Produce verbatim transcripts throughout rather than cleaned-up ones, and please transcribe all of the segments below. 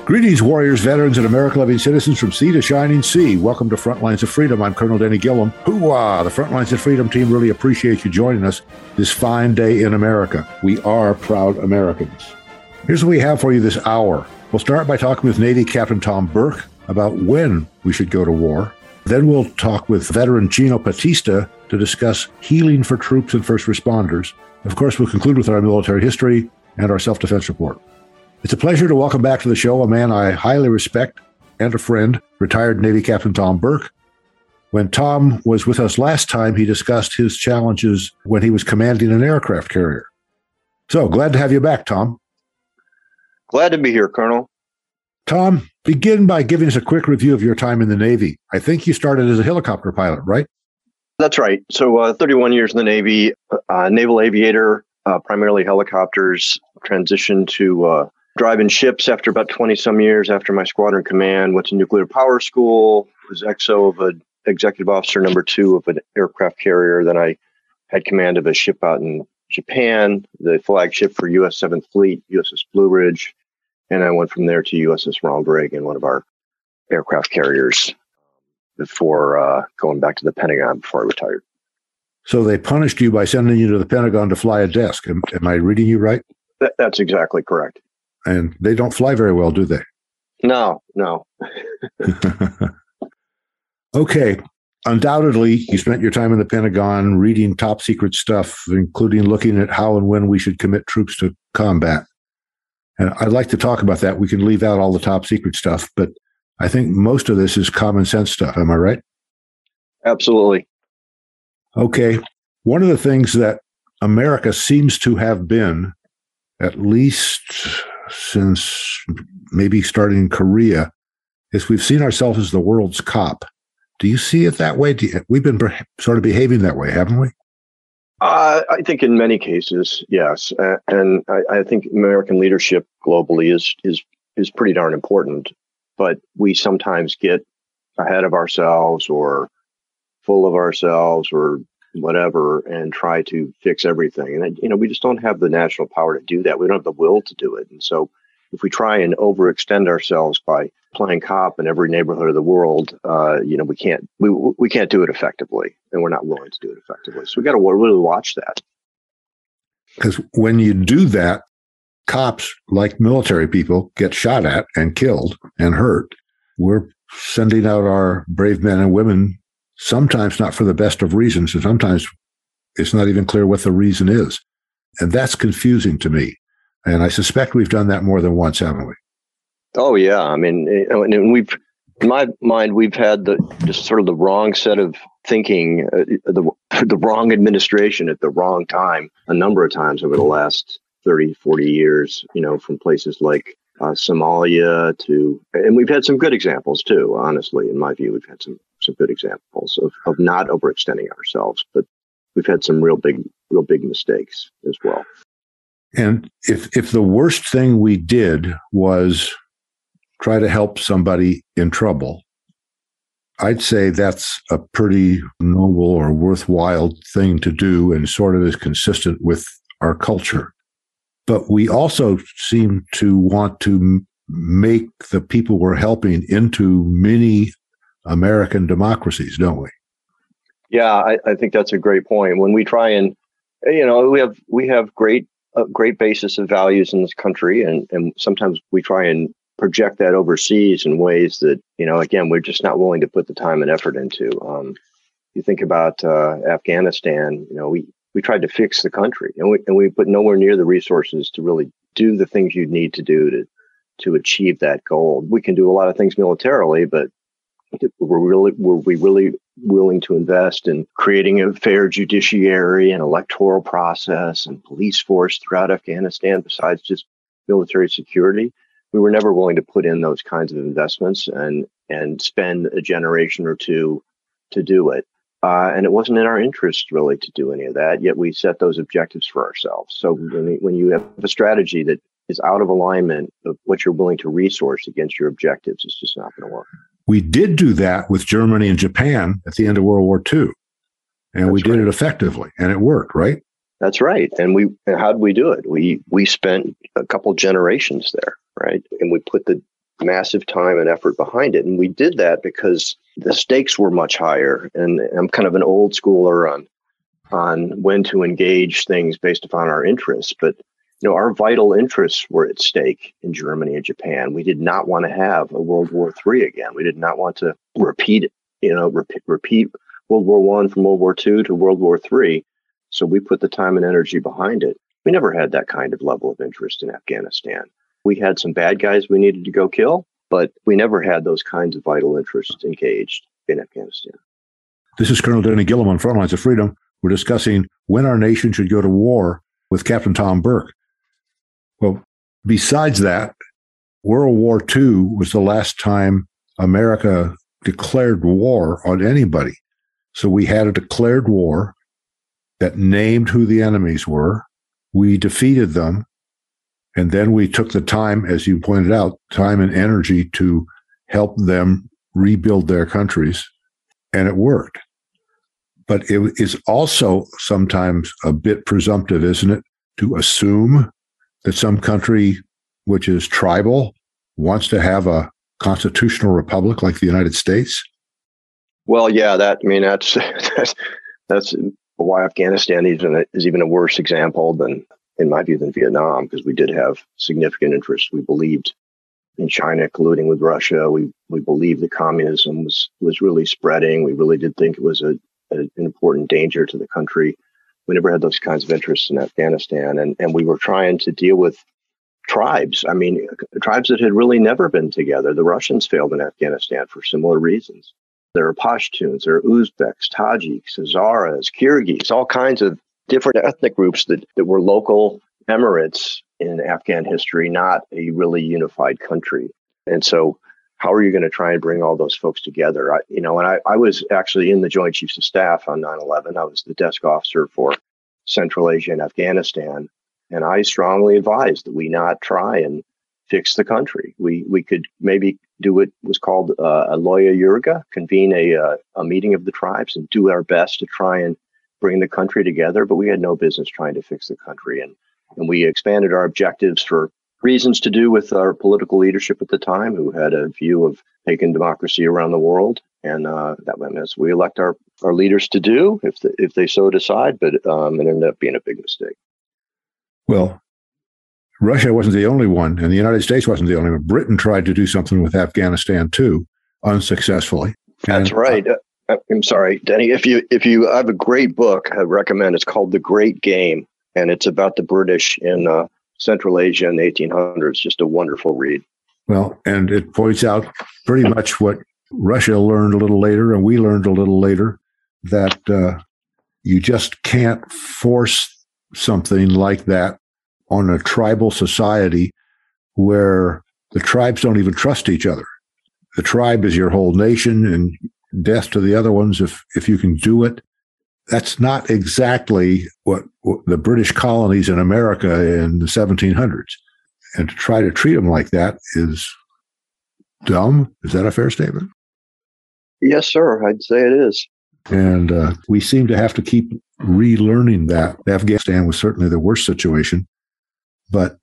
Greetings, warriors, veterans, and America-loving citizens from sea to shining sea. Welcome to Frontlines of Freedom. I'm Colonel Denny Gillum. Hoorah! The Frontlines of Freedom team really appreciates you joining us this fine day in America. We are proud Americans. Here's what we have for you this hour. We'll start by talking with Navy Captain Tom Burke about when we should go to war. Then we'll talk with veteran Gino Battista to discuss healing for troops and first responders. Of course, we'll conclude with our military history and our self-defense report. It's a pleasure to welcome back to the show a man I highly respect and a friend, retired Navy Captain Tom Burke. When Tom was with us last time, he discussed his challenges when he was commanding an aircraft carrier. So, glad to have you back, Tom. Glad to be here, Colonel. Tom, begin by giving us a quick review of your time in the Navy. I think you started as a helicopter pilot, right? That's right. So, uh, thirty-one years in the Navy, uh, naval aviator, uh, primarily helicopters, transitioned to uh, driving ships after about twenty some years after my squadron command, went to nuclear power school, was X O of an executive officer number two of an aircraft carrier. Then I had command of a ship out in Japan, the flagship for U S seventh Fleet, U S S Blue Ridge. And I went from there to U S S Ronald Reagan, one of our aircraft carriers, before uh, going back to the Pentagon before I retired. So they punished you by sending you to the Pentagon to fly a desk. Am, am I reading you right? Th- that's exactly correct. And they don't fly very well, do they? No, no. Okay. Undoubtedly, you spent your time in the Pentagon reading top secret stuff, including looking at how and when we should commit troops to combat. And I'd like to talk about that. We can leave out all the top secret stuff, but I think most of this is common sense stuff. Am I right? Absolutely. Okay. One of the things that America seems to have been, at least since maybe starting in Korea, is we've seen ourselves as the world's cop. Do you see it that way? Do you, we've been sort of behaving that way, haven't we? Uh, I think in many cases, yes. Uh, and I, I think American leadership globally is is is pretty darn important. But we sometimes get ahead of ourselves or full of ourselves or whatever and try to fix everything. And, you know, we just don't have the national power to do that. We don't have the will to do it. And so if we try and overextend ourselves by playing cop in every neighborhood of the world, uh, you know, we can't we we can't do it effectively, and we're not willing to do it effectively. So we got to really watch that. Because when you do that, cops, like military people, get shot at and killed and hurt. We're sending out our brave men and women, sometimes not for the best of reasons, and sometimes it's not even clear what the reason is. And that's confusing to me. And I suspect we've done that more than once, haven't we? Oh, yeah. I mean, and we've, in my mind, we've had the just sort of the wrong set of thinking, uh, the the wrong administration at the wrong time a number of times over the last thirty, forty years, you know, from places like uh, Somalia to, and we've had some good examples too, honestly, in my view, we've had some, some good examples of, of not overextending ourselves, but we've had some real big, real big mistakes as well. And if if the worst thing we did was try to help somebody in trouble, I'd say that's a pretty noble or worthwhile thing to do and sort of is consistent with our culture. But we also seem to want to make the people we're helping into mini American democracies, don't we? Yeah, I, I think that's a great point. When we try and, you know, we have we have great a great basis of values in this country, and and sometimes we try and project that overseas in ways that, you know, again, we're just not willing to put the time and effort into. Um, you think about uh, Afghanistan, you know, we, we tried to fix the country, and we and we put nowhere near the resources to really do the things you need to do to to achieve that goal. We can do a lot of things militarily, but we're really were we really willing to invest in creating a fair judiciary and electoral process and police force throughout Afghanistan besides just military security? We were never willing to put in those kinds of investments and and spend a generation or two to do it. Uh, and it wasn't in our interest really to do any of that, yet we set those objectives for ourselves. So when, when you have a strategy that is out of alignment of what you're willing to resource against your objectives, it's just not going to work. We did do that with Germany and Japan at the end of World War Two, and That's we did right. it effectively, and it worked, right? That's right. And we, how did we do it? We we spent a couple generations there, right? And we put the massive time and effort behind it. And we did that because the stakes were much higher. And I'm kind of an old schooler on on when to engage things based upon our interests. But, you know, our vital interests were at stake in Germany and Japan. We did not want to have a World War Three again. We did not want to repeat, you know, repeat, repeat World War One from World War Two to World War Three. So we put the time and energy behind it. We never had that kind of level of interest in Afghanistan. We had some bad guys we needed to go kill, but we never had those kinds of vital interests engaged in Afghanistan. This is Colonel Denny Gilliam on Frontlines of Freedom. We're discussing when our nation should go to war with Captain Tom Burke. Well, besides that, World War Two was the last time America declared war on anybody. So we had a declared war that named who the enemies were. We defeated them. And then we took the time, as you pointed out, time and energy to help them rebuild their countries. And it worked. But it is also sometimes a bit presumptive, isn't it, to assume that some country which is tribal wants to have a constitutional republic like the United States? Well, yeah, that I mean that's that's, that's why Afghanistan is even a, is even a worse example than, in my view, than Vietnam, because we did have significant interests. We believed in China colluding with Russia. We we believed that communism was was really spreading. We really did think it was a an important danger to the country. We never had those kinds of interests in Afghanistan. And, and we were trying to deal with tribes. I mean, tribes that had really never been together. The Russians failed in Afghanistan for similar reasons. There are Pashtuns, there are Uzbeks, Tajiks, Hazaras, Kyrgyz, all kinds of different ethnic groups that, that were local emirates in Afghan history, not a really unified country. And so how are you going to try and bring all those folks together? I, you know, and I, I was actually in the Joint Chiefs of Staff on nine eleven. I was the desk officer for Central Asia and Afghanistan. And I strongly advised that we not try and fix the country. We we could maybe do what was called uh, a Loya Yurga, convene a, uh, a meeting of the tribes and do our best to try and bring the country together. But we had no business trying to fix the country. And, and we expanded our objectives for reasons to do with our political leadership at the time, who had a view of taking democracy around the world. And uh, that went as we elect our, our leaders to do, if the, if they so decide, but um, it ended up being a big mistake. Well, Russia wasn't the only one, and the United States wasn't the only one. Britain tried to do something with Afghanistan, too, unsuccessfully. That's and, right. Uh, I'm sorry, Denny. If you, if you I have a great book I recommend. It's called The Great Game, and it's about the British in uh, Central Asia in the eighteen hundreds. Just a wonderful read. Well, and it points out pretty much what Russia learned a little later, and we learned a little later, that uh, you just can't force something like that on a tribal society where the tribes don't even trust each other. The tribe is your whole nation, and death to the other ones if, if you can do it. That's not exactly what, what the British colonies in America in the seventeen hundreds. And to try to treat them like that is dumb. Is that a fair statement? Yes, sir. I'd say it is. And uh, we seem to have to keep relearning that. Afghanistan was certainly the worst situation. But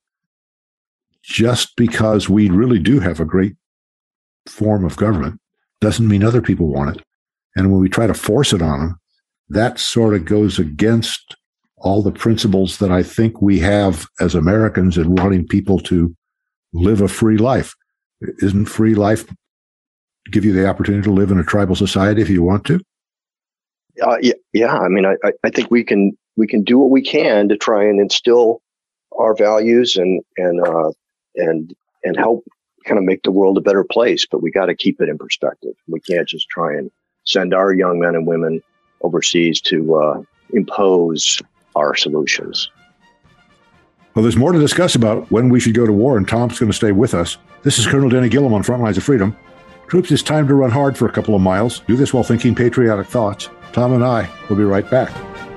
just because we really do have a great form of government doesn't mean other people want it. And when we try to force it on them, that sort of goes against all the principles that I think we have as Americans in wanting people to live a free life. Isn't free life give you the opportunity to live in a tribal society if you want to? Uh, yeah, yeah. I mean, I, I think we can we can do what we can to try and instill our values and and uh, and and help kind of make the world a better place. But we got to keep it in perspective. We can't just try and send our young men and women overseas to uh, impose our solutions. Well, there's more to discuss about when we should go to war, and Tom's going to stay with us. This is Colonel Denny Gilliam on Frontlines of Freedom. Troops, it's time to run hard for a couple of miles. Do this while thinking patriotic thoughts. Tom and I will be right back.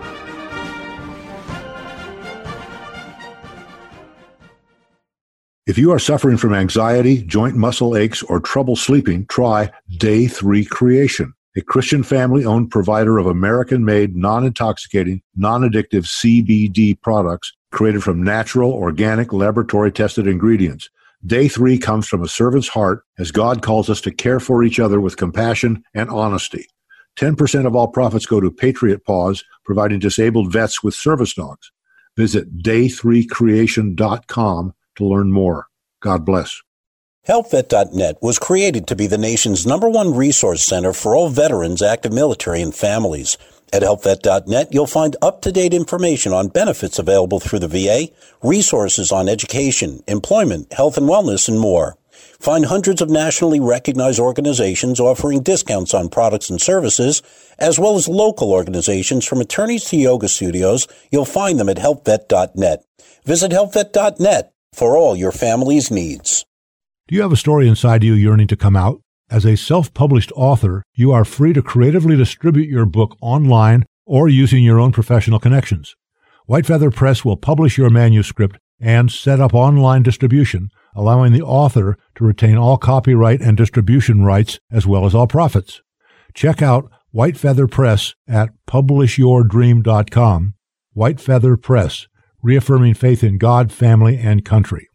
If you are suffering from anxiety, joint muscle aches, or trouble sleeping, try Day three Creation, a Christian family-owned provider of American-made, non-intoxicating, non-addictive C B D products created from natural, organic, laboratory-tested ingredients. Day three comes from a servant's heart as God calls us to care for each other with compassion and honesty. ten percent of all profits go to Patriot Paws, providing disabled vets with service dogs. Visit day three creation dot com to learn more. God bless. Help Vet dot net was created to be the nation's number one resource center for all veterans, active military, and families. At Help Vet dot net, you'll find up-to-date information on benefits available through the V A, resources on education, employment, health and wellness, and more. Find hundreds of nationally recognized organizations offering discounts on products and services, as well as local organizations from attorneys to yoga studios. You'll find them at Help Vet dot net. Visit Help Vet dot net for all your family's needs. Do you have a story inside you yearning to come out? As a self-published author, you are free to creatively distribute your book online or using your own professional connections. White Feather Press will publish your manuscript and set up online distribution, allowing the author to retain all copyright and distribution rights as well as all profits. Check out White Feather Press at publish your dream dot com. White Feather Press, reaffirming faith in God, family, and country.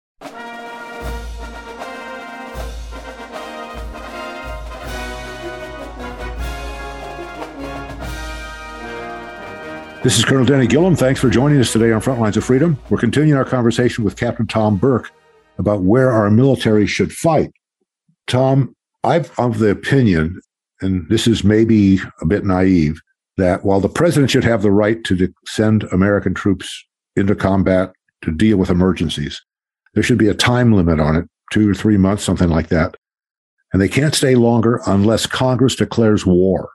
This is Colonel Denny Gillum. Thanks for joining us today on Frontlines of Freedom. We're continuing our conversation with Captain Tom Burke about where our military should fight. Tom, I'm of the opinion, and this is maybe a bit naive, that while the president should have the right to send American troops into combat to deal with emergencies, there should be a time limit on it, two or three months, something like that. And they can't stay longer unless Congress declares war.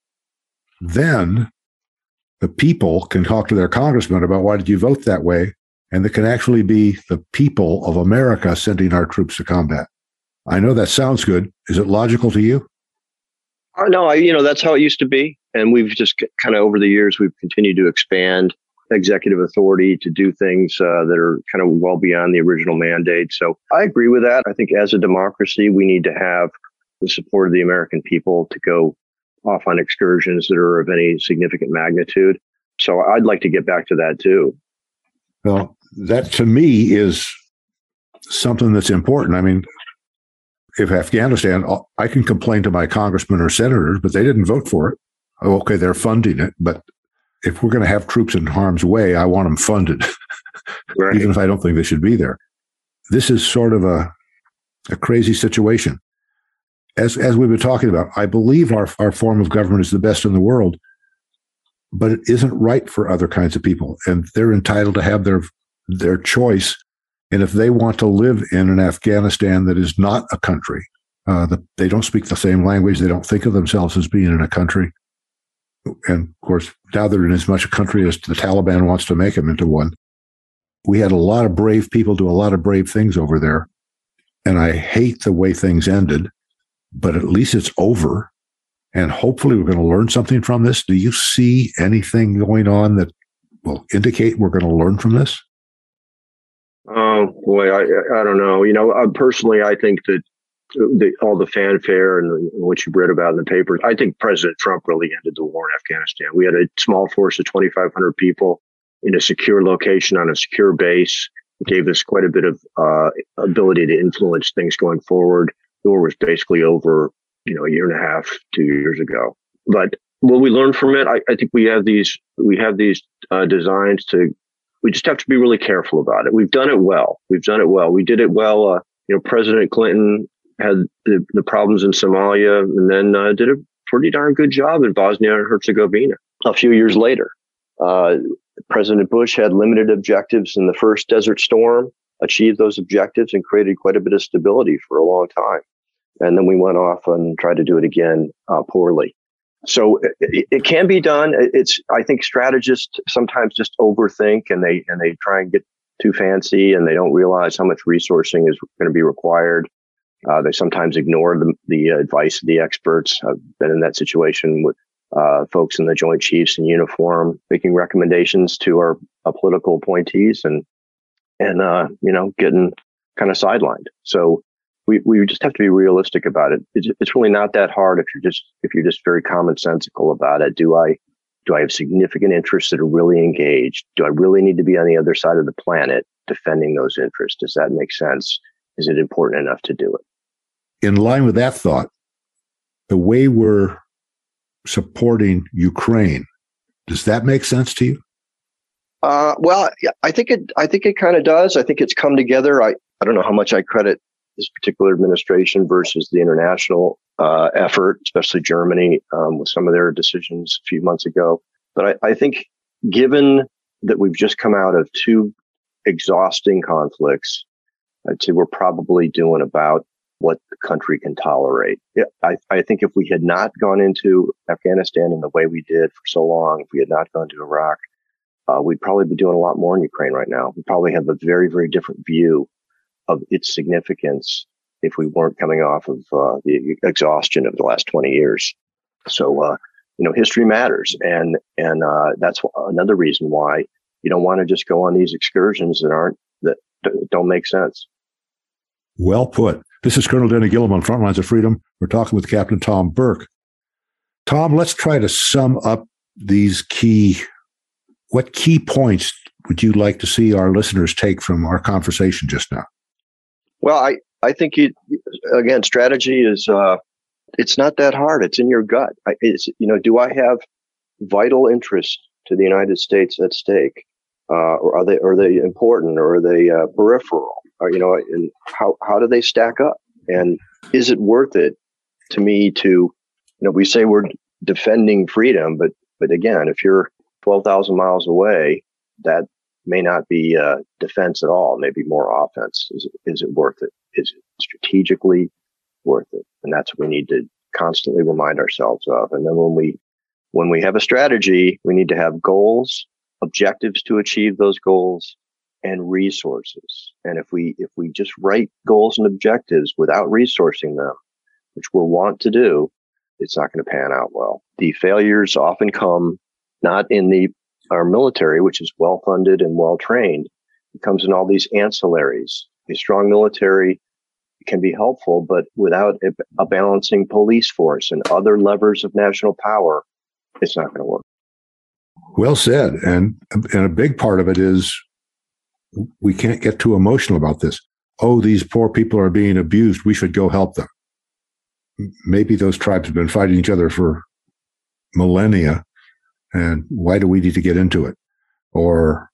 Then the people can talk to their congressman about why did you vote that way, and it can actually be the people of America sending our troops to combat. I know that sounds good. Is it logical to you? Uh, no, I, you know, that's how it used to be. And we've just kind of over the years, we've continued to expand executive authority to do things uh, that are kind of well beyond the original mandate. So I agree with that. I think as a democracy, we need to have the support of the American people to go off on excursions that are of any significant magnitude. So I'd like to get back to that too. Well, that to me is something that's important. I mean, if Afghanistan, I can complain to my congressmen or senators, but they didn't vote for it. Oh, okay, they're funding it. But if we're going to have troops in harm's way, I want them funded, right. Even if I don't think they should be there. This is sort of a, a crazy situation. As as we've been talking about, I believe our, our form of government is the best in the world, but it isn't right for other kinds of people. And they're entitled to have their their choice. And if they want to live in an Afghanistan that is not a country, uh, the, they don't speak the same language, they don't think of themselves as being in a country. And of course, now they're in as much a country as the Taliban wants to make them into one. We had a lot of brave people do a lot of brave things over there. And I hate the way things ended. But at least it's over, and hopefully we're going to learn something from this. Do you see anything going on that will indicate we're going to learn from this? Oh, boy, I I don't know. You know, uh, personally, I think that the, all the fanfare and what you read about in the paper, I think President Trump really ended the war in Afghanistan. We had a small force of twenty-five hundred people in a secure location on a secure base. It gave us quite a bit of uh, ability to influence things going forward. The war was basically over, you know, a year and a half, two years ago. But will we learn from it? I, I think we have these, we have these uh, designs to, we just have to be really careful about it. We've done it well. We've done it well. We did it well. Uh, you know, President Clinton had the, the problems in Somalia and then uh, did a pretty darn good job in Bosnia and Herzegovina. A few years later, uh, President Bush had limited objectives in the first Desert Storm, achieved those objectives and created quite a bit of stability for a long time. And then we went off and tried to do it again uh, poorly. So it, it can be done. It's, I think strategists sometimes just overthink and they, and they try and get too fancy and they don't realize how much resourcing is going to be required. Uh, they sometimes ignore the, the advice of the experts. I've been in that situation with uh, folks in the Joint Chiefs in uniform, making recommendations to our uh, political appointees and, and, uh, you know, getting kind of sidelined. So we, we just have to be realistic about it. It's, it's really not that hard if you're just, if you're just very commonsensical about it. Do I, do I have significant interests that are really engaged? Do I really need to be on the other side of the planet defending those interests? Does that make sense? is it important enough to do it? In line with that thought, the way we're supporting Ukraine, does that make sense to you? Uh, well, I think it. I think it kind of does. I think it's come together. I, I don't know how much I credit this particular administration versus the international uh, effort, especially Germany um, with some of their decisions a few months ago. But I, I think, given that we've just come out of two exhausting conflicts, I'd say we're probably doing about what the country can tolerate. Yeah, I, I think if we had not gone into Afghanistan in the way we did for so long, if we had not gone to Iraq, uh, we'd probably be doing a lot more in Ukraine right now. We probably have a very, very different view of its significance if we weren't coming off of uh, the exhaustion of the last twenty years. So, uh, you know, history matters. And, and uh, that's another reason why you don't want to just go on these excursions that aren't, that don't make sense. Well put. This is Colonel Denny Gillum on Frontlines of Freedom. We're talking with Captain Tom Burke. Tom, let's try to sum up these key, what key points would you like to see our listeners take from our conversation just now? Well, I, I think, you, again, strategy is, uh, it's not that hard. It's in your gut. I, it's, you know, do I have vital interest to the United States at stake? Uh, or are they, are they important, or are they uh, peripheral? Or, you know, and how, how do they stack up? And is it worth it to me to, you know, we say we're defending freedom, but, but again, if you're twelve thousand miles away, that may not be uh, defense at all, maybe more offense. Is it, is it worth it? Is it strategically worth it? And that's what we need to constantly remind ourselves of. And then when we, when we have a strategy, we need to have goals, objectives to achieve those goals, and resources. And if we, if we just write goals and objectives without resourcing them, which we're wont to do, it's not going to pan out well. The failures often come not in the, our military, which is well funded and well trained. It comes in all these ancillaries. A strong military can be helpful, but without a, a balancing police force and other levers of national power, it's not going to work. Well said. And, and a big part of it is we can't get too emotional about this. Oh, these poor people are being abused. We should go help them. Maybe those tribes have been fighting each other for millennia. And why do we need to get into it? Or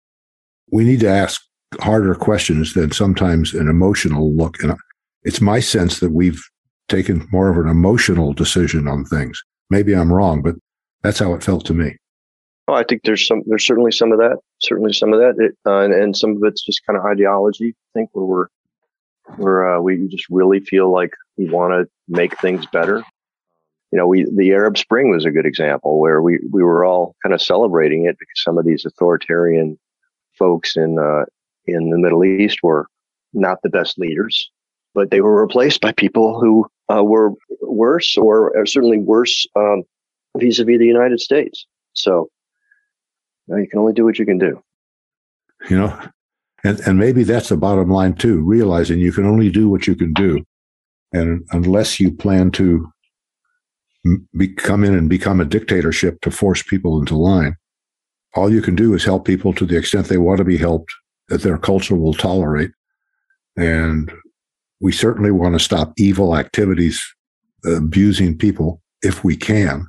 we need to ask harder questions than sometimes an emotional look. And it's my sense that we've taken more of an emotional decision on things. Maybe I'm wrong, but that's how it felt to me. Oh, I think there's some, there's certainly some of that, certainly some of that. It, uh, and, and some of it's just kind of ideology, I think, where we're, where uh, we just really feel like we want to make things better. You know, we, the Arab Spring was a good example where we, we were all kind of celebrating it because some of these authoritarian folks in, uh, in the Middle East were not the best leaders, but they were replaced by people who uh, were worse or, or certainly worse um, vis-a-vis the United States. So you know, you can only do what you can do. You know, and, and maybe that's the bottom line too, realizing you can only do what you can do. And unless you plan to Be, come in and become a dictatorship to force people into line, all you can do is help people to the extent they want to be helped, that their culture will tolerate. And we certainly want to stop evil activities, abusing people if we can.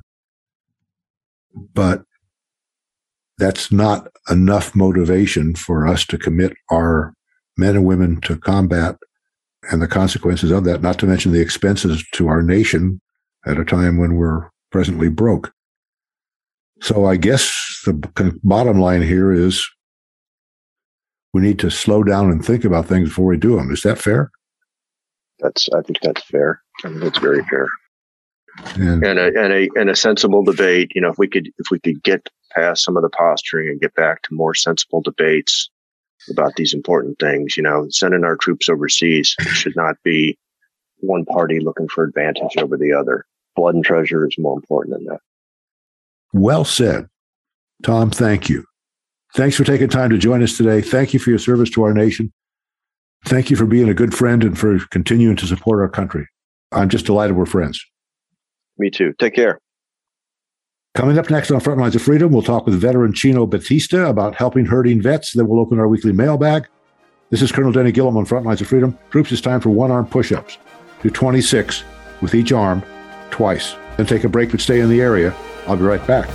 But that's not enough motivation for us to commit our men and women to combat and the consequences of that, not to mention the expenses to our nation at a time when we're presently broke. So I guess the bottom line here is we need to slow down and think about things before we do them. Is that fair? That's, I think that's fair. I mean, that's very fair. And, and, a, and a, and a sensible debate. You know, if we could, if we could get past some of the posturing and get back to more sensible debates about these important things, you know, sending our troops overseas should not be one party looking for advantage over the other. Blood and treasure is more important than that. Well said. Tom, thank you. Thanks for taking time to join us today. Thank you for your service to our nation. Thank you for being a good friend and for continuing to support our country. I'm just delighted we're friends. Me too. Take care. Coming up next on Frontlines of Freedom, we'll talk with veteran Chino Batista about helping hurting vets. Then we'll open our weekly mailbag. This is Colonel Denny Gillum on Frontlines of Freedom. Troops, it's time for one-arm push-ups. Do twenty-six with each arm twice. Then take a break but stay in the area. I'll be right back.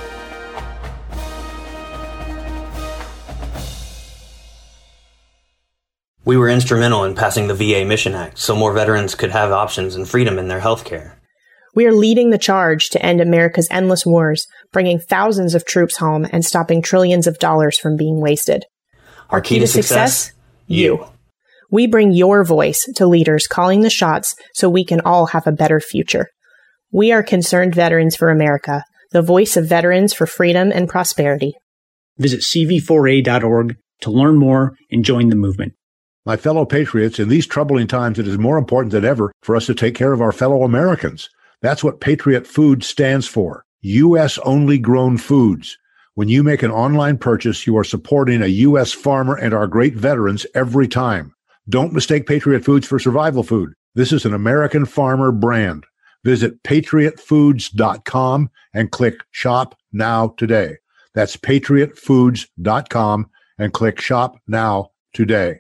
We were instrumental in passing the V A Mission Act so more veterans could have options and freedom in their health care. We are leading the charge to end America's endless wars, bringing thousands of troops home and stopping trillions of dollars from being wasted. Our key to success? You. We bring your voice to leaders calling the shots so we can all have a better future. We are Concerned Veterans for America, the voice of veterans for freedom and prosperity. Visit C V four A dot org to learn more and join the movement. My fellow patriots, in these troubling times, it is more important than ever for us to take care of our fellow Americans. That's what Patriot Foods stands for. U S-only grown foods. When you make an online purchase, you are supporting a U S farmer and our great veterans every time. Don't mistake Patriot Foods for survival food. This is an American farmer brand. Visit patriot foods dot com and click Shop Now today. That's patriot foods dot com and click Shop Now today.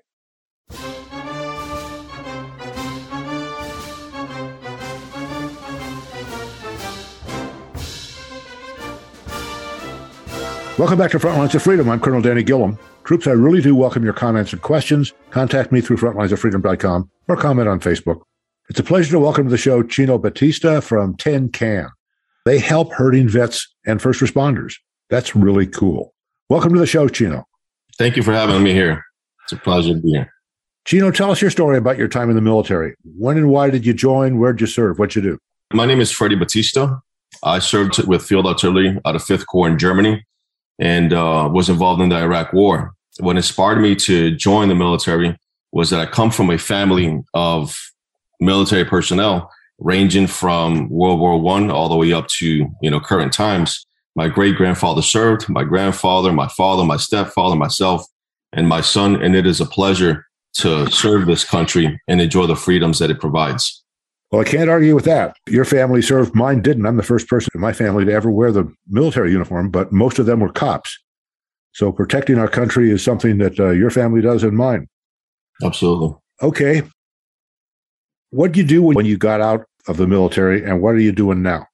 Welcome back to Frontlines of Freedom. I'm Colonel Danny Gillum. Troops, I really do welcome your comments and questions. Contact me through frontlines of freedom dot com or comment on Facebook. It's a pleasure to welcome to the show Chino Batista from Ten Can. They help hurting vets and first responders. That's really cool. Welcome to the show, Chino. Thank you for having me here. It's a pleasure to be here. Chino, tell us your story about your time in the military. When and why did you join? Where'd you serve? What'd you do? My name is Freddie Batista. I served with Field Artillery out of Fifth Corps in Germany and uh, was involved in the Iraq War. What inspired me to join the military was that I come from a family of military personnel ranging from World War One all the way up to, you know, current times. My great-grandfather served, my grandfather, my father, my stepfather, myself, and my son. And it is a pleasure to serve this country and enjoy the freedoms that it provides. Well, I can't argue with that. Your family served. Mine didn't. I'm the first person in my family to ever wear the military uniform, but most of them were cops. So protecting our country is something that uh, your family does and mine. Absolutely. Okay. What did you do when you got out of the military, and what are you doing now?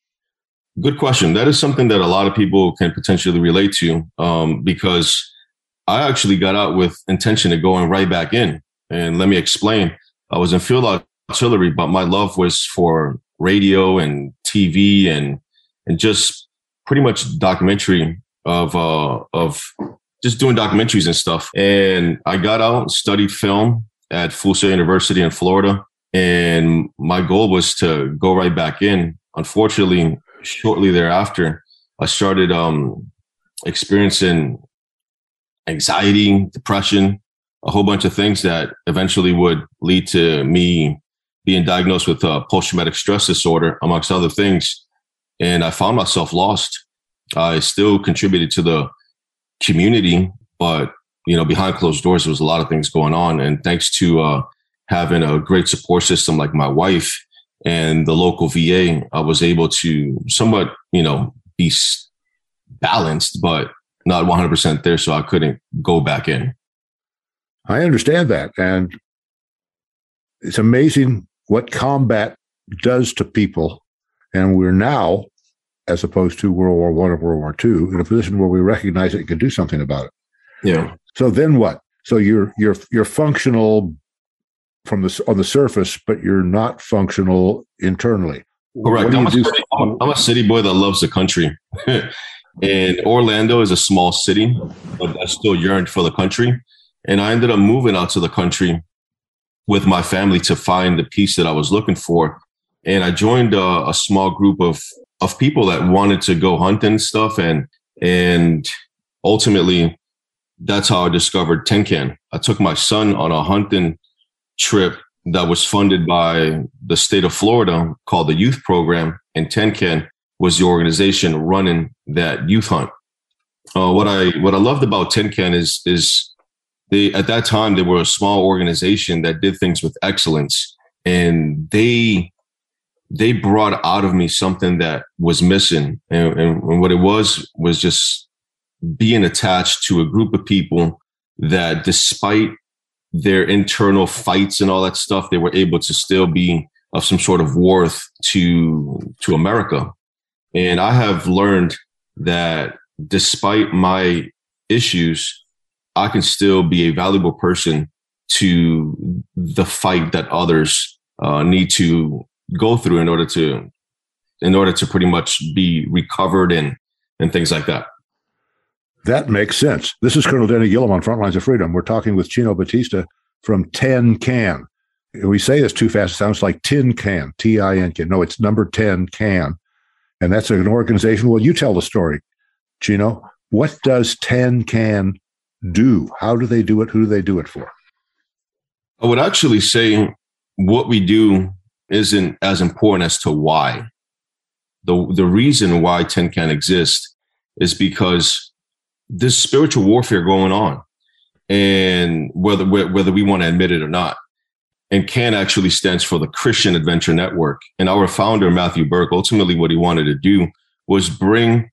Good question. That is something that a lot of people can potentially relate to um, because I actually got out with intention of going right back in. And let me explain. I was in Field Artillery, but my love was for radio and T V and and just pretty much documentary of uh, of just doing documentaries and stuff. And I got out, studied film at Full Sail University in Florida. And my goal was to go right back in. Unfortunately, shortly thereafter, I started um, experiencing anxiety, depression, a whole bunch of things that eventually would lead to me being diagnosed with uh, post-traumatic stress disorder, amongst other things. And I found myself lost. I still contributed to the community, but, you know, behind closed doors, there was a lot of things going on. And thanks to uh, having a great support system like my wife and the local V A, I was able to somewhat, you know, be balanced, but not one hundred percent there. So I couldn't go back in. I understand that. And it's amazing what combat does to people. And we're now, as opposed to World War One or World War Two, in a position where we recognize it and can do something about it. Yeah. So then what? So you're you're you're functional from the on the surface, but you're not functional internally. Correct. I'm a, city, I'm a city boy that loves the country. And Orlando is a small city, but I still yearned for the country. And I ended up moving out to the country with my family to find the peace that I was looking for. And I joined a, a small group of of people that wanted to go hunting and stuff. And and ultimately, that's how I discovered Ten Can. I took my son on a hunting trip that was funded by the state of Florida called the Youth Program. And Ten Can was the organization running that youth hunt. Uh, what I what I loved about Ten Can is is they at that time they were a small organization that did things with excellence, and they they brought out of me something that was missing, and, and, and what it was was just being attached to a group of people that, despite their internal fights and all that stuff, they were able to still be of some sort of worth to to America. And I have learned that despite my issues, I can still be a valuable person to the fight that others uh, need to go through in order to in order to pretty much be recovered and and things like that. That makes sense. This is Colonel Denny Gillum on Frontlines of Freedom. We're talking with Chino Batista from ten can. We say this too fast. It sounds like Tin Can, T I N K. No, it's number ten can. And that's an organization. Well, you tell the story, Chino. What does ten can do? How do they do it? Who do they do it for? I would actually say what we do isn't as important as to why. The, the reason why ten can exists is because there's spiritual warfare going on, and whether whether we want to admit it or not. And CAN actually stands for the Christian Adventure Network. And our founder, Matthew Burke, ultimately what he wanted to do was bring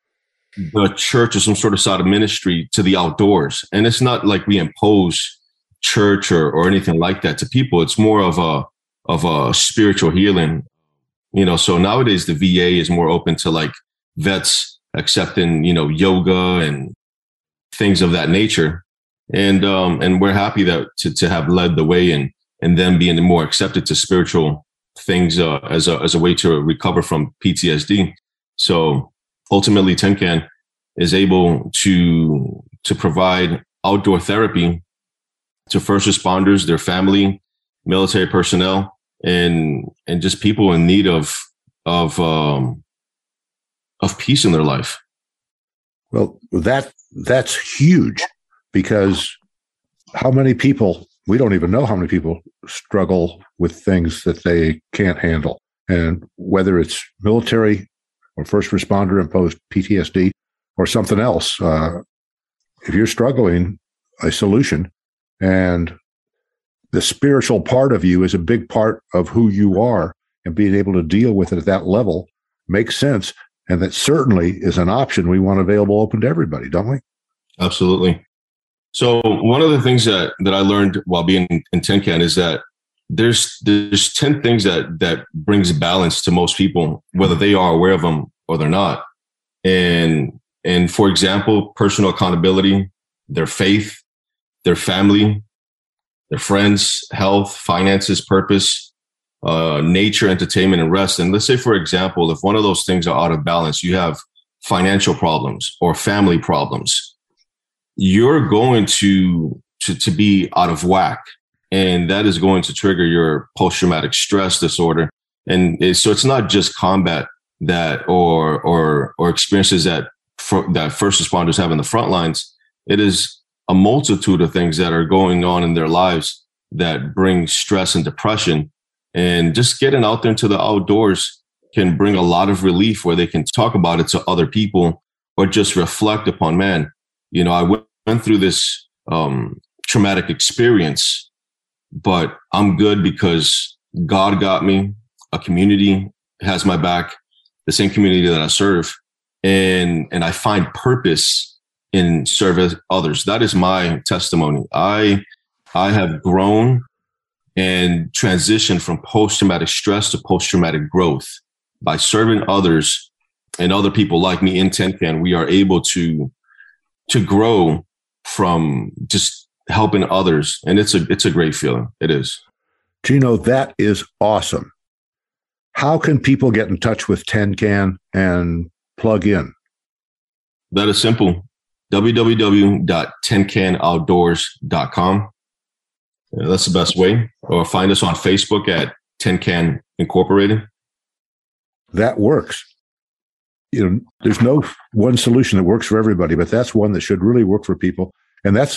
the church or some sort of side of ministry to the outdoors. And it's not like we impose church or, or anything like that to people. It's more of a of a spiritual healing. You know, so nowadays the V A is more open to like vets accepting, you know, yoga and things of that nature. And um, and we're happy that to, to have led the way and and then being more accepted to spiritual things uh, as a as a way to recover from P T S D. So ultimately, ten can is able to to provide outdoor therapy to first responders, their family, military personnel, and and just people in need of of um, of peace in their life. Well, that that's huge, because how many people, we don't even know how many people struggle with things that they can't handle. And whether it's military or first responder imposed P T S D or something else, uh, if you're struggling, a solution, and the spiritual part of you is a big part of who you are, and being able to deal with it at that level makes sense. And that certainly is an option we want available open to everybody, don't we? Absolutely. So one of the things that, that I learned while being in ten can is that there's there's ten things that that brings balance to most people, whether they are aware of them or they're not. And and for example, personal accountability, their faith, their family, their friends, health, finances, purpose, uh, nature, entertainment, and rest. And let's say, for example, if one of those things are out of balance, you have financial problems or family problems, you're going to, to, to be out of whack. And that is going to trigger your post-traumatic stress disorder. And it, so it's not just combat that or or or experiences that for, that first responders have in the front lines. It is a multitude of things that are going on in their lives that bring stress and depression. And just getting out there into the outdoors can bring a lot of relief, where they can talk about it to other people or just reflect upon, man, you know, I went through this um, traumatic experience, but I'm good because God got me. A community has my back, the same community that I serve. And, and I find purpose in serving others. That is my testimony. I, I have grown and transitioned from post-traumatic stress to post-traumatic growth by serving others and other people like me in ten can. We are able to, to grow from just helping others. And it's a, it's a great feeling. It is. Chino, that is awesome. How can people get in touch with ten can and plug in? That is simple. w w w dot ten can outdoors dot com. That's the best way. Or find us on Facebook at ten can Incorporated. That works. You know, there's no one solution that works for everybody, but that's one that should really work for people. And that's,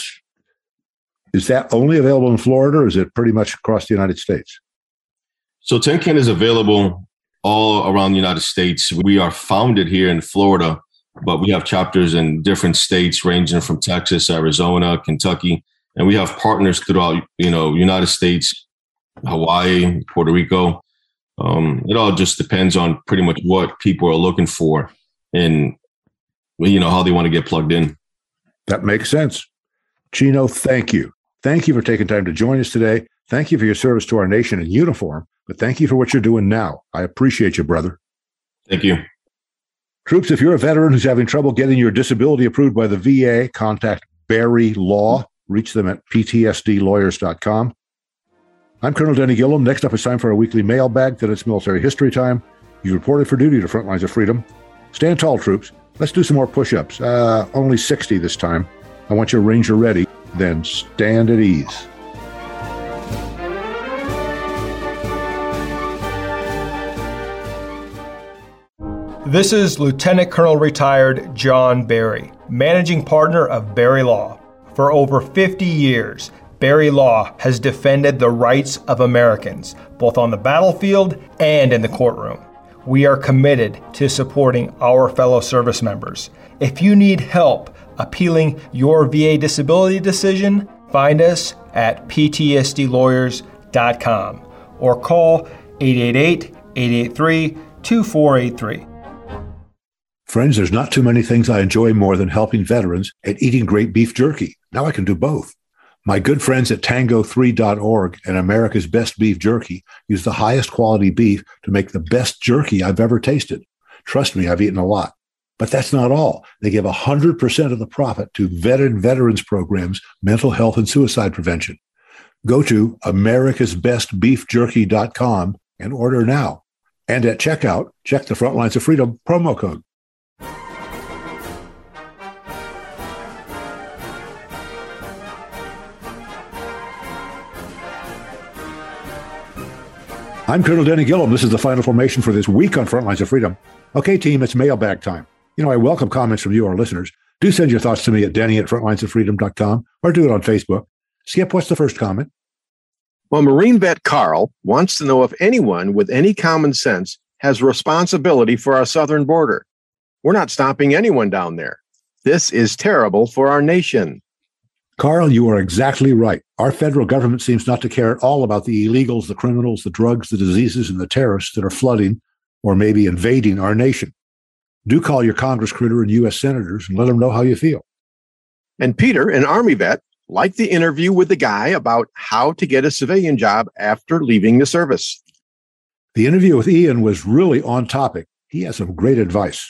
is that only available in Florida, or is it pretty much across the United States? So ten can is available all around the United States. We are founded here in Florida, but we have chapters in different states ranging from Texas, Arizona, Kentucky, and we have partners throughout, you know, United States, Hawaii, Puerto Rico. Um, it all just depends on pretty much what people are looking for and, you know, how they want to get plugged in. That makes sense. Chino, thank you. Thank you for taking time to join us today. Thank you for your service to our nation in uniform, but thank you for what you're doing now. I appreciate you, brother. Thank you. Troops, if you're a veteran who's having trouble getting your disability approved by the V A, contact Barry Law. Reach them at P T S D lawyers dot com. I'm Colonel Denny Gillum. Next up, it's time for our weekly mailbag, then it's military history time. You reported for duty to Front Lines of Freedom. Stand tall, troops. Let's do some more push-ups. Uh, only sixty this time. I want your Ranger ready. Then stand at ease. This is Lieutenant Colonel Retired John Barry, Managing Partner of Barry Law. For over fifty years, Barry Law has defended the rights of Americans, both on the battlefield and in the courtroom. We are committed to supporting our fellow service members. If you need help appealing your V A disability decision, find us at P T S D lawyers dot com or call eight eight eight, eight eight three, two four eight three. Friends, there's not too many things I enjoy more than helping veterans and eating great beef jerky. Now I can do both. My good friends at tango three dot org and America's Best Beef Jerky use the highest quality beef to make the best jerky I've ever tasted. Trust me, I've eaten a lot. But that's not all. They give one hundred percent of the profit to veteran veterans programs, mental health, and suicide prevention. Go to americas best beef jerky dot com and order now. And at checkout, check the Front Lines of Freedom promo code. I'm Colonel Denny Gillum. This is the final formation for this week on Front Lines of Freedom. Okay, team, it's mailbag time. You know, I welcome comments from you, our listeners. Do send your thoughts to me at denny at front lines of freedom dot com or do it on Facebook. Skip, what's the first comment? Well, Marine vet Carl wants to know if anyone with any common sense has responsibility for our southern border. We're not stopping anyone down there. This is terrible for our nation. Carl, you are exactly right. Our federal government seems not to care at all about the illegals, the criminals, the drugs, the diseases, and the terrorists that are flooding or maybe invading our nation. Do call your Congress critter and U S senators and let them know how you feel. And Peter, an Army vet, liked the interview with the guy about how to get a civilian job after leaving the service. The interview with Ian was really on topic. He has some great advice.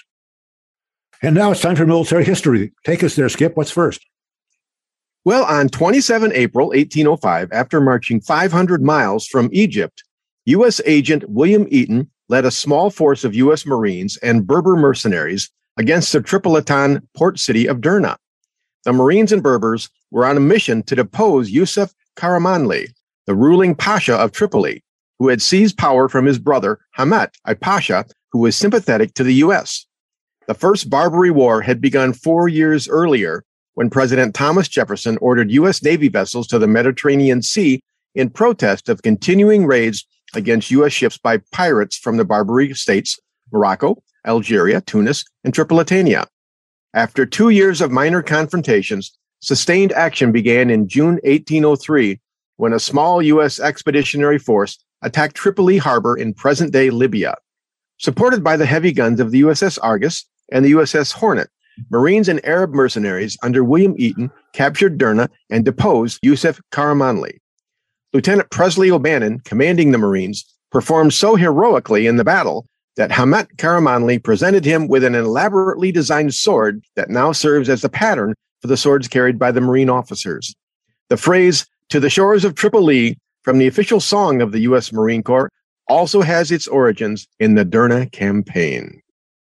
And now it's time for military history. Take us there, Skip. What's first? Well, on the twenty-seventh of April, eighteen oh five, after marching five hundred miles from Egypt, U S agent William Eaton led a small force of U S Marines and Berber mercenaries against the Tripolitan port city of Derna. The Marines and Berbers were on a mission to depose Yusuf Karamanli, the ruling Pasha of Tripoli, who had seized power from his brother Hamad, a Pasha who was sympathetic to the U S. The First Barbary War had begun four years earlier when President Thomas Jefferson ordered U S Navy vessels to the Mediterranean Sea in protest of continuing raids against U S ships by pirates from the Barbary states, Morocco, Algeria, Tunis, and Tripolitania. After two years of minor confrontations, sustained action began in June eighteen oh three when a small U S expeditionary force attacked Tripoli harbor in present-day Libya. Supported by the heavy guns of the U S S Argus and the U S S Hornet, Marines and Arab mercenaries under William Eaton captured Derna and deposed Yusuf Karamanli. Lieutenant Presley O'Bannon, commanding the Marines, performed so heroically in the battle that Hamad Karamanli presented him with an elaborately designed sword that now serves as the pattern for the swords carried by the Marine officers. The phrase, "to the shores of Tripoli," from the official song of the U S Marine Corps, also has its origins in the Derna campaign.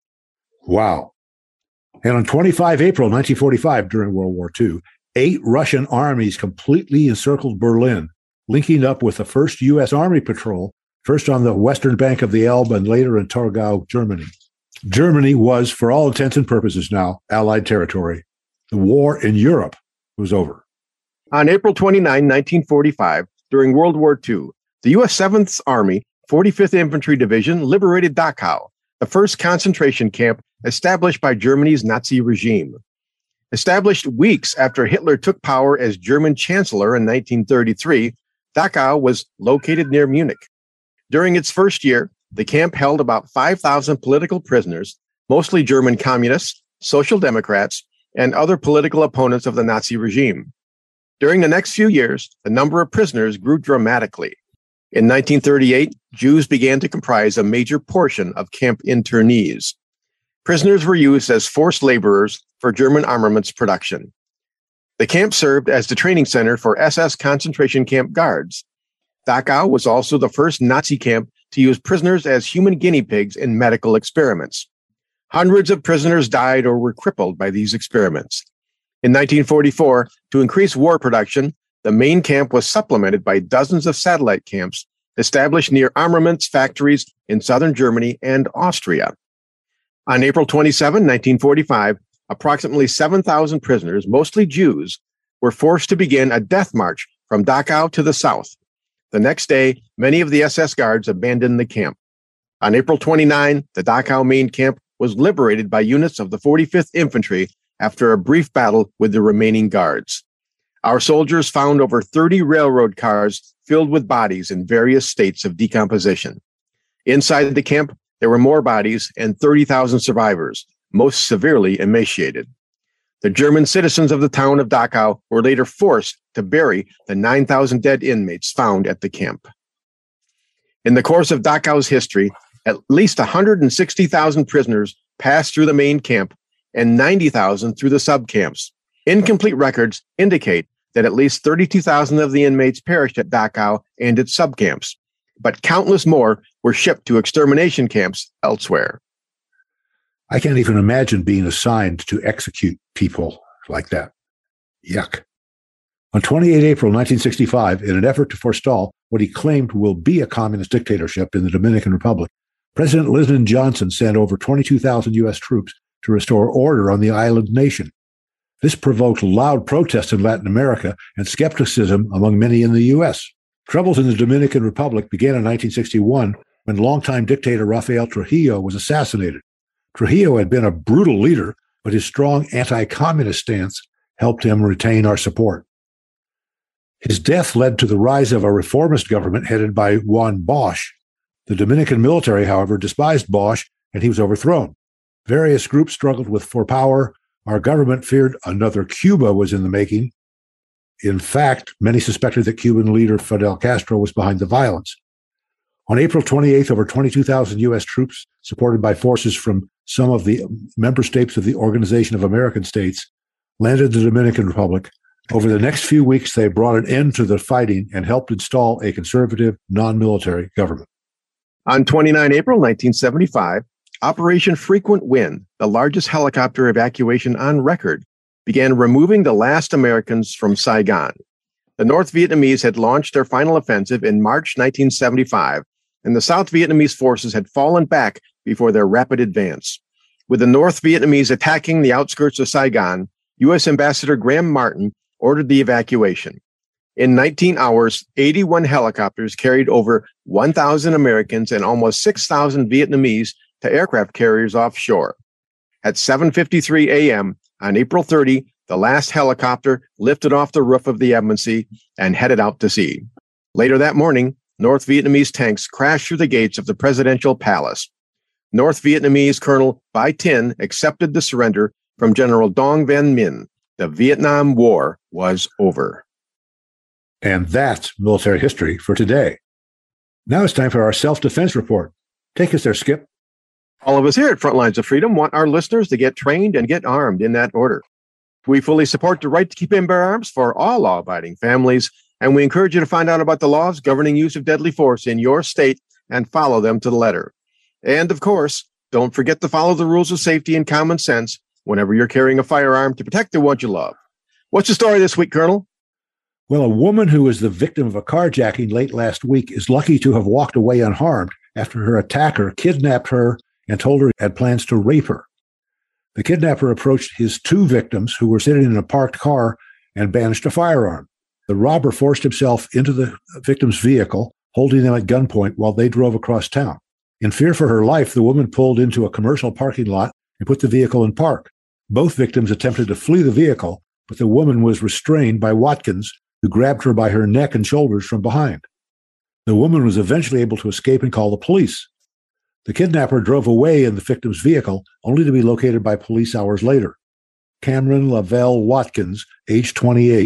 Wow. And on the twenty-fifth of April, nineteen forty-five, during World War Two, eight Russian armies completely encircled Berlin, linking up with the first U S Army patrol, first on the western bank of the Elbe and later in Torgau, Germany. Germany was, for all intents and purposes now, Allied territory. The war in Europe was over. On April twenty-ninth, nineteen forty-five, during World War Two, the U S seventh Army, forty-fifth Infantry Division liberated Dachau, the first concentration camp established by Germany's Nazi regime. Established weeks after Hitler took power as German Chancellor in nineteen thirty-three, Dachau was located near Munich. During its first year, the camp held about five thousand political prisoners, mostly German communists, social democrats, and other political opponents of the Nazi regime. During the next few years, the number of prisoners grew dramatically. In nineteen thirty-eight, Jews began to comprise a major portion of camp internees. Prisoners were used as forced laborers for German armaments production. The camp served as the training center for S S concentration camp guards. Dachau was also the first Nazi camp to use prisoners as human guinea pigs in medical experiments. Hundreds of prisoners died or were crippled by these experiments. In nineteen forty-four, to increase war production, the main camp was supplemented by dozens of satellite camps established near armaments factories in southern Germany and Austria. On April twenty-seventh, nineteen forty-five, approximately seven thousand prisoners, mostly Jews, were forced to begin a death march from Dachau to the south. The next day, many of the S S guards abandoned the camp. On April twenty-ninth, the Dachau main camp was liberated by units of the forty-fifth Infantry after a brief battle with the remaining guards. Our soldiers found over thirty railroad cars filled with bodies in various states of decomposition. Inside the camp, there were more bodies and thirty thousand survivors, most severely emaciated. The German citizens of the town of Dachau were later forced to bury the nine thousand dead inmates found at the camp. In the course of Dachau's history, at least one hundred sixty thousand prisoners passed through the main camp and ninety thousand through the subcamps. Incomplete records indicate that at least thirty-two thousand of the inmates perished at Dachau and its subcamps, but countless more were shipped to extermination camps elsewhere. I can't even imagine being assigned to execute people like that. Yuck. On the twenty-eighth of April, nineteen sixty-five, in an effort to forestall what he claimed will be a communist dictatorship in the Dominican Republic, President Lyndon Johnson sent over twenty-two thousand U S troops to restore order on the island nation. This provoked loud protests in Latin America and skepticism among many in the U S. Troubles in the Dominican Republic began in nineteen sixty-one when longtime dictator Rafael Trujillo was assassinated. Trujillo had been a brutal leader, but his strong anti-communist stance helped him retain our support. His death led to the rise of a reformist government headed by Juan Bosch. The Dominican military, however, despised Bosch, and he was overthrown. Various groups struggled with for power. Our government feared another Cuba was in the making. In fact, many suspected that Cuban leader Fidel Castro was behind the violence. On April twenty-eighth, over twenty-two thousand U S troops, supported by forces from some of the member states of the Organization of American States, landed in the Dominican Republic. Over the next few weeks, they brought an end to the fighting and helped install a conservative, non-military government. On the twenty-ninth of April, nineteen seventy-five, Operation Frequent Wind, the largest helicopter evacuation on record, began removing the last Americans from Saigon. The North Vietnamese had launched their final offensive in March nineteen seventy-five, and the South Vietnamese forces had fallen back before their rapid advance. With the North Vietnamese attacking the outskirts of Saigon, U S Ambassador Graham Martin ordered the evacuation. In nineteen hours, eighty-one helicopters carried over one thousand Americans and almost six thousand Vietnamese to aircraft carriers offshore. At seven fifty-three a.m. on April thirtieth, the last helicopter lifted off the roof of the Embassy and headed out to sea. Later that morning, North Vietnamese tanks crashed through the gates of the presidential palace. North Vietnamese Colonel Bai Tin accepted the surrender from General Dong Van Minh. The Vietnam War was over. And that's military history for today. Now it's time for our self-defense report. Take us there, Skip. All of us here at Frontlines of Freedom want our listeners to get trained and get armed in that order. We fully support the right to keep and bear arms for all law-abiding families, and we encourage you to find out about the laws governing use of deadly force in your state and follow them to the letter. And, of course, don't forget to follow the rules of safety and common sense whenever you're carrying a firearm to protect the ones you love. What's the story this week, Colonel? Well, a woman who was the victim of a carjacking late last week is lucky to have walked away unharmed after her attacker kidnapped her and told her he had plans to rape her. The kidnapper approached his two victims who were sitting in a parked car and brandished a firearm. The robber forced himself into the victim's vehicle, holding them at gunpoint while they drove across town. In fear for her life, the woman pulled into a commercial parking lot and put the vehicle in park. Both victims attempted to flee the vehicle, but the woman was restrained by Watkins, who grabbed her by her neck and shoulders from behind. The woman was eventually able to escape and call the police. The kidnapper drove away in the victim's vehicle, only to be located by police hours later. Cameron Lavelle Watkins, age twenty-eight,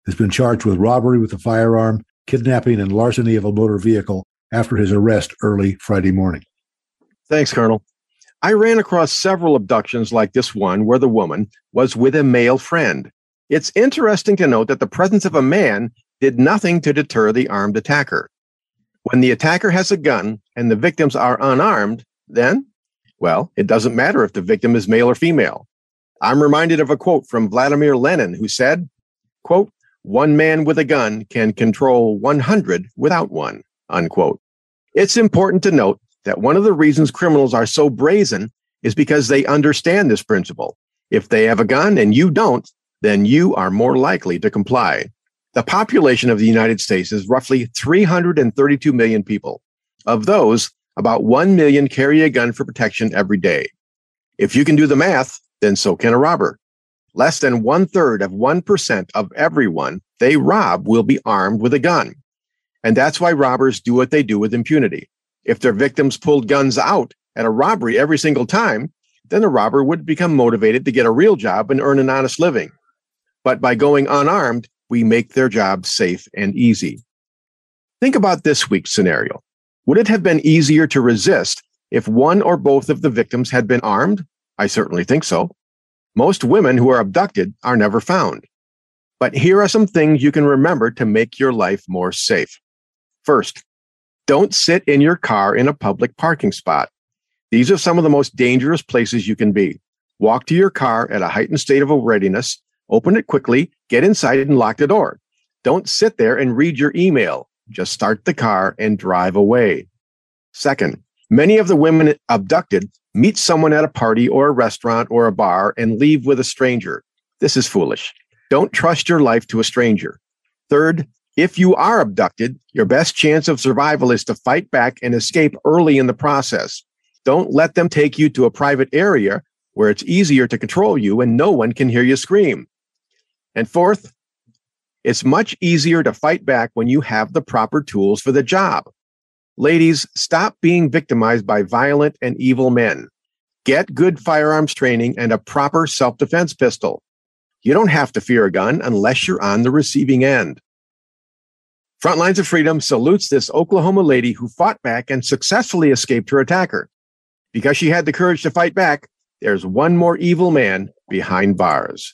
has been charged with robbery with a firearm, kidnapping, and larceny of a motor vehicle after his arrest early Friday morning. Thanks, Colonel. I ran across several abductions like this one where the woman was with a male friend. It's interesting to note that the presence of a man did nothing to deter the armed attacker. When the attacker has a gun and the victims are unarmed, then, well, it doesn't matter if the victim is male or female. I'm reminded of a quote from Vladimir Lenin, who said, quote, "One man with a gun can control one hundred without one," unquote. It's important to note that one of the reasons criminals are so brazen is because they understand this principle. If they have a gun and you don't, then you are more likely to comply. The population of the United States is roughly three hundred thirty-two million people. Of those, about one million carry a gun for protection every day. If you can do the math, then so can a robber. Less than one third of one percent of everyone they rob will be armed with a gun. And that's why robbers do what they do with impunity. If their victims pulled guns out at a robbery every single time, then the robber would become motivated to get a real job and earn an honest living. But by going unarmed, we make their job safe and easy. Think about this week's scenario. Would it have been easier to resist if one or both of the victims had been armed? I certainly think so. Most women who are abducted are never found. But here are some things you can remember to make your life more safe. First, don't sit in your car in a public parking spot. These are some of the most dangerous places you can be. Walk to your car at a heightened state of readiness, open it quickly, get inside and lock the door. Don't sit there and read your email. Just start the car and drive away. Second, many of the women abducted meet someone at a party or a restaurant or a bar and leave with a stranger. This is foolish. Don't trust your life to a stranger. Third, if you are abducted, your best chance of survival is to fight back and escape early in the process. Don't let them take you to a private area where it's easier to control you and no one can hear you scream. And fourth, it's much easier to fight back when you have the proper tools for the job. Ladies, stop being victimized by violent and evil men. Get good firearms training and a proper self-defense pistol. You don't have to fear a gun unless you're on the receiving end. Frontlines of Freedom salutes this Oklahoma lady who fought back and successfully escaped her attacker. Because she had the courage to fight back, there's one more evil man behind bars.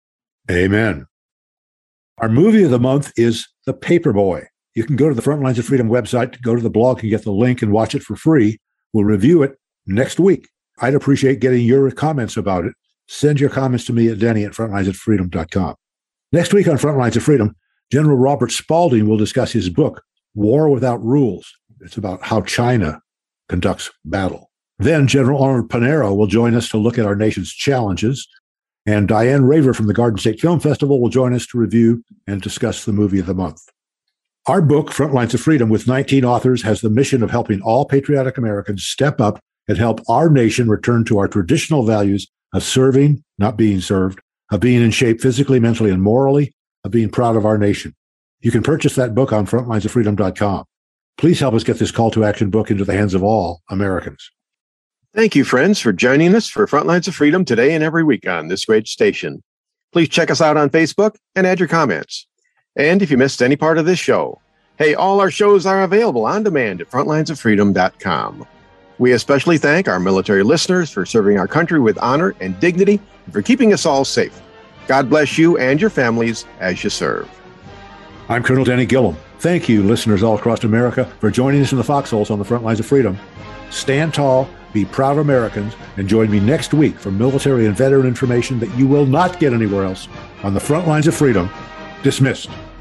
Amen. Our movie of the month is The Paperboy. You can go to the Frontlines of Freedom website, to go to the blog and get the link and watch it for free. We'll review it next week. I'd appreciate getting your comments about it. Send your comments to me at Denny at frontlines of freedom dot com. Next week on Frontlines of Freedom, General Robert Spalding will discuss his book, War Without Rules. It's about how China conducts battle. Then General Arnold Panero will join us to look at our nation's challenges. And Diane Raver from the Garden State Film Festival will join us to review and discuss the movie of the month. Our book, Frontlines of Freedom, with nineteen authors, has the mission of helping all patriotic Americans step up and help our nation return to our traditional values of serving, not being served, of being in shape physically, mentally, and morally, of being proud of our nation. You can purchase that book on frontlines of freedom dot com. Please help us get this call to action book into the hands of all Americans. Thank you, friends, for joining us for Frontlines of Freedom today and every week on this great station. Please check us out on Facebook and add your comments. And if you missed any part of this show, hey, all our shows are available on demand at frontlines of freedom dot com. We especially thank our military listeners for serving our country with honor and dignity and for keeping us all safe. God bless you and your families as you serve. I'm Colonel Denny Gillum. Thank you, listeners all across America, for joining us in the foxholes on the Frontlines of Freedom. Stand tall, be proud Americans, and join me next week for military and veteran information that you will not get anywhere else on the Frontlines of Freedom. Dismissed.